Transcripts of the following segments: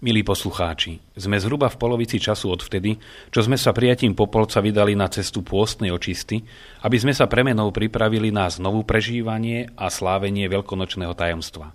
Milí poslucháči, sme zhruba v polovici času odvtedy, čo sme sa prijatím Popolca vydali na cestu pôstnej očisty, aby sme sa premenou pripravili na znovu prežívanie a slávenie veľkonočného tajomstva.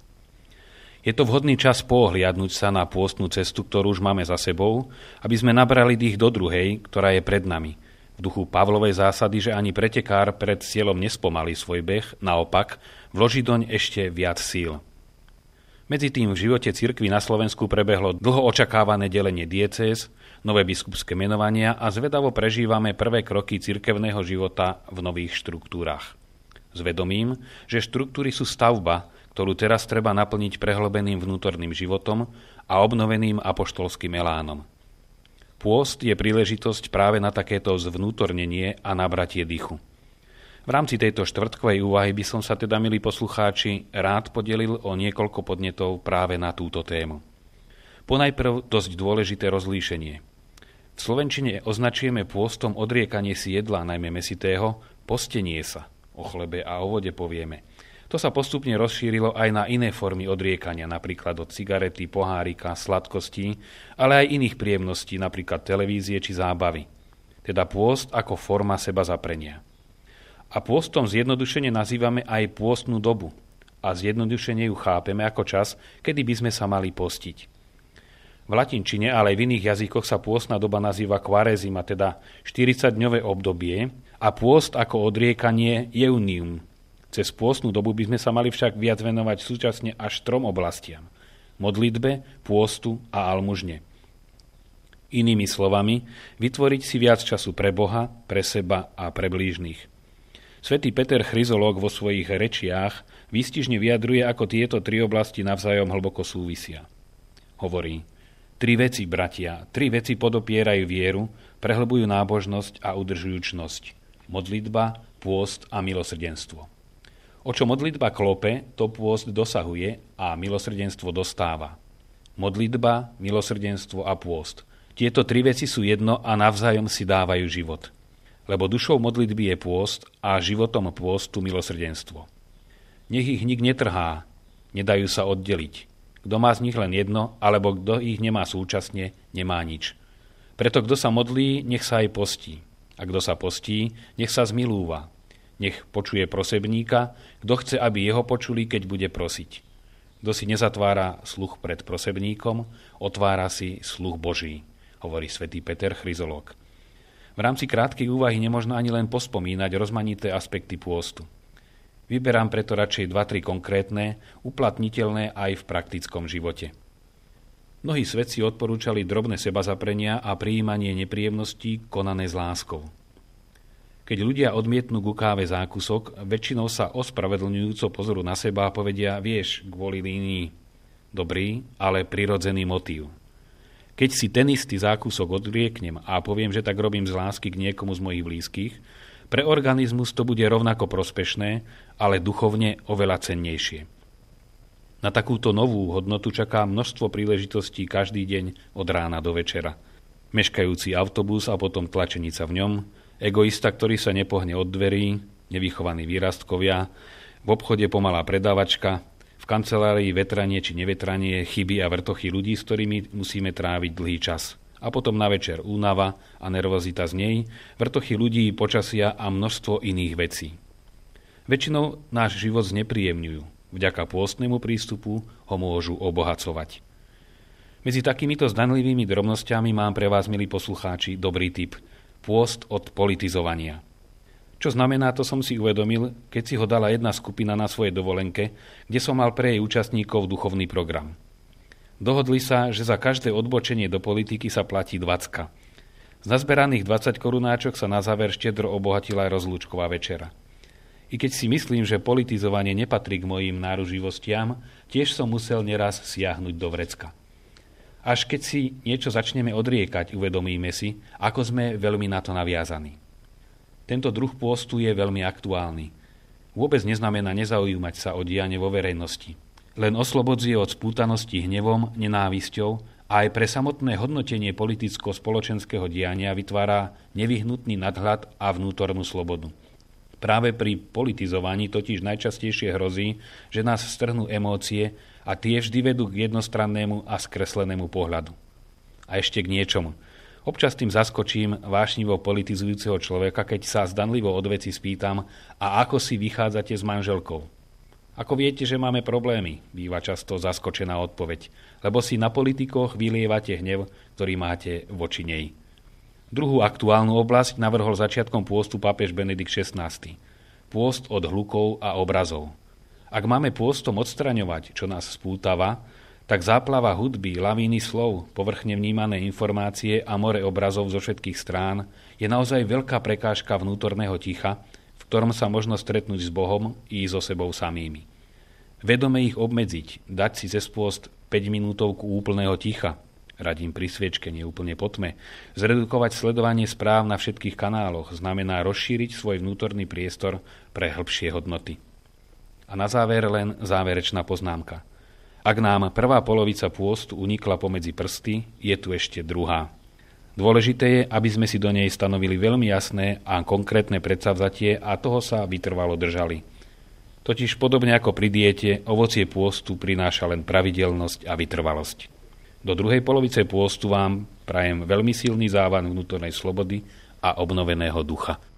Je to vhodný čas pohliadnúť sa na pôstnu cestu, ktorú už máme za sebou, aby sme nabrali dých do druhej, ktorá je pred nami. V duchu Pavlovej zásady, že ani pretekár pred cieľom nespomalí svoj beh, naopak, vloží doň ešte viac síl. Medzi tým v živote cirkvi na Slovensku prebehlo dlho očakávané delenie diecéz, nové biskupské menovania a zvedavo prežívame prvé kroky cirkevného života v nových štruktúrach. S vedomím, že štruktúry sú stavba, ktorú teraz treba naplniť prehlbeným vnútorným životom a obnoveným apoštolským elánom. Pôst je príležitosť práve na takéto zvnútornenie a nabratie dychu. V rámci tejto štvrtkovej úvahy by som sa teda, milí poslucháči, rád podelil o niekoľko podnetov práve na túto tému. Ponajprv dosť dôležité rozlíšenie. V slovenčine označujeme pôstom odriekanie si jedla, najmä mäsitého, postenie sa. O chlebe a o vode povieme. To sa postupne rozšírilo aj na iné formy odriekania, napríklad od cigarety, pohárika, sladkostí, ale aj iných príjemností, napríklad televízie či zábavy. Teda pôst ako forma seba zaprenia. A pôstom zjednodušene nazývame aj pôstnu dobu. A zjednodušene ju chápeme ako čas, kedy by sme sa mali postiť. V latinčine, ale aj v iných jazykoch sa pôstna doba nazýva kvarezima, teda 40-dňové obdobie, a pôst ako odriekanie eunium. Cez pôstnu dobu by sme sa mali však viac venovať súčasne až 3 oblastiam. Modlitbe, pôstu a almužne. Inými slovami, vytvoriť si viac času pre Boha, pre seba a pre blížnych. Svätý Peter Chryzológ vo svojich rečiach výstižne vyjadruje, ako tieto 3 oblasti navzájom hlboko súvisia. Hovorí: 3 veci, bratia, 3 veci podopierajú vieru, prehlbujú nábožnosť a udržujú čnosť. Modlitba, pôst a milosrdenstvo. O čo modlitba klope, to pôst dosahuje a milosrdenstvo dostáva. Modlitba, milosrdenstvo a pôst. Tieto 3 veci sú jedno a navzájom si dávajú život. Lebo dušou modlitby je pôst a životom pôstu milosrdenstvo. Nech ich nik netrhá, nedajú sa oddeliť. Kto má z nich len jedno, alebo kto ich nemá súčasne, nemá nič. Preto kto sa modlí, nech sa aj postí. A kto sa postí, nech sa zmilúva. Nech počuje prosebníka, kto chce, aby jeho počuli, keď bude prosiť. Kto si nezatvára sluch pred prosebníkom, otvára si sluch Boží, hovorí svätý Peter Chryzológ. V rámci krátkej úvahy nemožno ani len pospomínať rozmanité aspekty pôstu. Vyberám preto radšej 2-3 konkrétne, uplatniteľné aj v praktickom živote. Mnohí svetci odporúčali drobné sebazaprenia a prijímanie nepríjemností konané s láskou. Keď ľudia odmietnú ku káve zákusok, väčšinou sa ospravedlňujúco pozorú na seba a povedia: vieš, kvôli línii. Dobrý, ale prirodzený motív. Keď si ten istý zákusok odrieknem a poviem, že tak robím z lásky k niekomu z mojich blízkych, pre organizmus to bude rovnako prospešné, ale duchovne oveľa cennejšie. Na takúto novú hodnotu čaká množstvo príležitostí každý deň od rána do večera. Meškajúci autobus a potom tlačenica v ňom, egoista, ktorý sa nepohne od dverí, nevychovaní výrastkovia, v obchode pomalá predávačka, v kancelárii vetranie či nevetranie, chyby a vrtochy ľudí, s ktorými musíme tráviť dlhý čas. A potom na večer únava a nervozita z nej, vrtochy ľudí, počasia a množstvo iných vecí. Väčšinou náš život znepríjemňujú. Vďaka pôstnemu prístupu ho môžu obohacovať. Medzi takýmito zdanlivými drobnosťami mám pre vás, milí poslucháči, dobrý tip. Pôst od politizovania. Čo znamená, to som si uvedomil, keď si ho dala jedna skupina na svojej dovolenke, kde som mal pre jej účastníkov duchovný program. Dohodli sa, že za každé odbočenie do politiky sa platí 20. Z nazberaných 20 korunáčok sa na záver štedro obohatila aj rozlúčková večera. I keď si myslím, že politizovanie nepatrí k mojim náruživostiam, tiež som musel neraz siahnuť do vrecka. Až keď si niečo začneme odriekať, uvedomíme si, ako sme veľmi na to naviazaní. Tento druh pôstu je veľmi aktuálny. Vôbec neznamená nezaujímať sa o dianie vo verejnosti. Len oslobodzuje od spútanosti hnevom, nenávisťou a aj pre samotné hodnotenie politicko-spoločenského diania vytvára nevyhnutný nadhľad a vnútornú slobodu. Práve pri politizovaní totiž najčastejšie hrozí, že nás strhnú emócie a tie vždy vedú k jednostrannému a skreslenému pohľadu. A ešte k niečomu. Občas tým zaskočím vášnivo politizujúceho človeka, keď sa zdanlivo od veci spýtam, a ako si vychádzate s manželkou. Ako viete, že máme problémy, býva často zaskočená odpoveď, lebo si na politikoch vylievate hnev, ktorý máte voči nej. Druhú aktuálnu oblasť navrhol začiatkom pôstu pápež Benedikt XVI. Pôst od hlukov a obrazov. Ak máme pôstom odstraňovať, čo nás spútava, tak záplava hudby, lavíny slov, povrchne vnímané informácie a more obrazov zo všetkých strán je naozaj veľká prekážka vnútorného ticha, v ktorom sa možno stretnúť s Bohom i so sebou samými. Vedome ich obmedziť, dať si cez pôst 5 minútovku úplného ticha, radím pri sviečke, nie úplne po tme, zredukovať sledovanie správ na všetkých kanáloch znamená rozšíriť svoj vnútorný priestor pre hĺbšie hodnoty. A na záver len záverečná poznámka. Ak nám prvá polovica pôstu unikla pomedzi prsty, je tu ešte druhá. Dôležité je, aby sme si do nej stanovili veľmi jasné a konkrétne predsavzatie a toho sa vytrvalo držali. Totiž podobne ako pri diete, ovocie pôstu prináša len pravidelnosť a vytrvalosť. Do druhej polovice pôstu vám prajem veľmi silný závan vnútornej slobody a obnoveného ducha.